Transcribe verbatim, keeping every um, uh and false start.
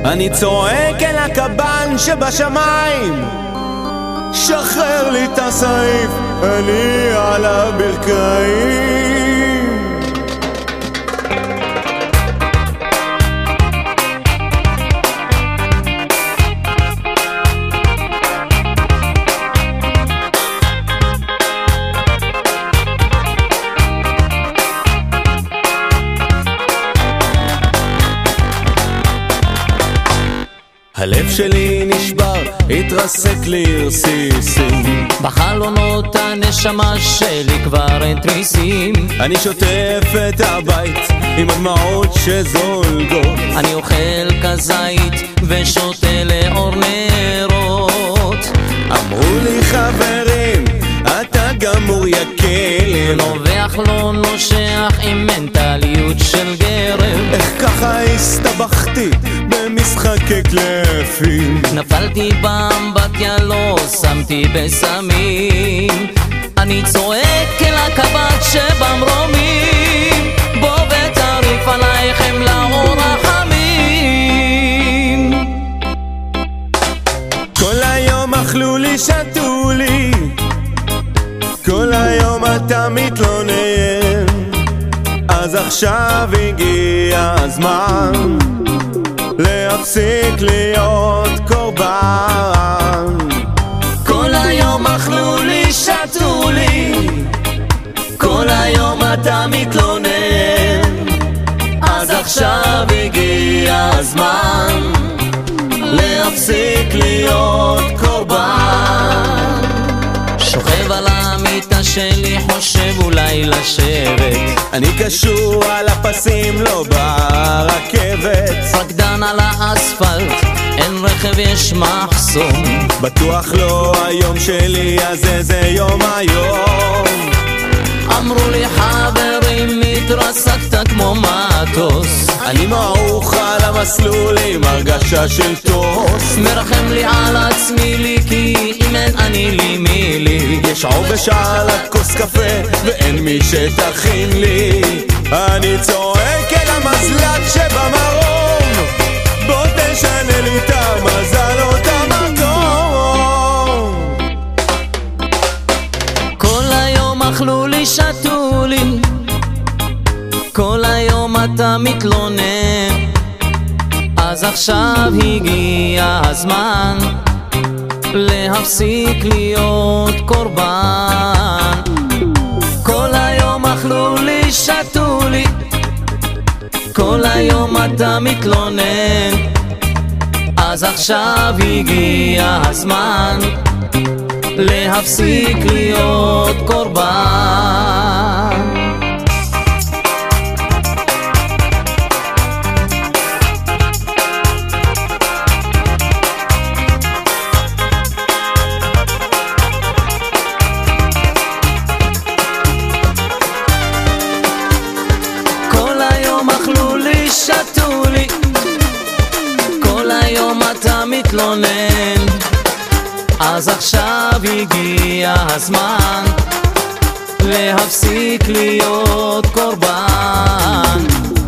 אני צועק אל הקב"ן שבשמיים, שחרר לי את הסעיף, אני על הברכיים. הלב שלי נשבר, התרסק לי רסיסים, בחלונות הנשמה שלי כבר אין תריסים. אני שוטף את הבית עם הדמעות שזולגות, אני אוכל כזית ושותה לאור נרות. אמרו לי חברים, אתה גמור יקל, נובח לא נושח עם מנטליות של גרב. איך ככה הסתבכתי במשחקי קלפים, נפלתי באמבטיה לא שמתי בסמים. אני צועק אל הקב"ט שבמרומים, בוא ותריף עליי חמלה ורחמים. כל היום אכלו לי שתו לי, כל היום אתה מתלונן, אז עכשיו הגיע הזמן להפסיק להיות קורבן. כל היום אכלו לי שתו לי, כל היום אתה מתלונן, אז עכשיו הגיע הזמן להפסיק להיות קורבן. שוכב על המיטה שלי חושב אולי לשבת, אני קשור על הפסים לא ברכבת, רקדן על האספלט אין רכב יש מחסום. בטוח לא היום שלי הזה זה יום היום. אמרו לי חברים התרסקת כמו מטוס, אני מעוך על המסלול עם הרגשה של טוס, מרחם לי על עצמי לי כי אם אין אני לי מי לי. יש עובש על הכוס קפה ואין מי שתכין לי, אני צועק אל המזלג שבמרום, בוא תשנה לי את המזל או את המקום. כל היום אכלו לי שתו לי, כל היום אתה מתלונן, אז עכשיו הגיע הזמן להפסיק להיות קורבן. כל היום אכלו לי שתו לי, כל היום אתה מתלונן, אז עכשיו הגיע הזמן להפסיק להיות קורבן. אכלו לי שתו לי, כל היום אתה מתלונן, אז עכשיו הגיע הזמן להפסיק להיות קורבן.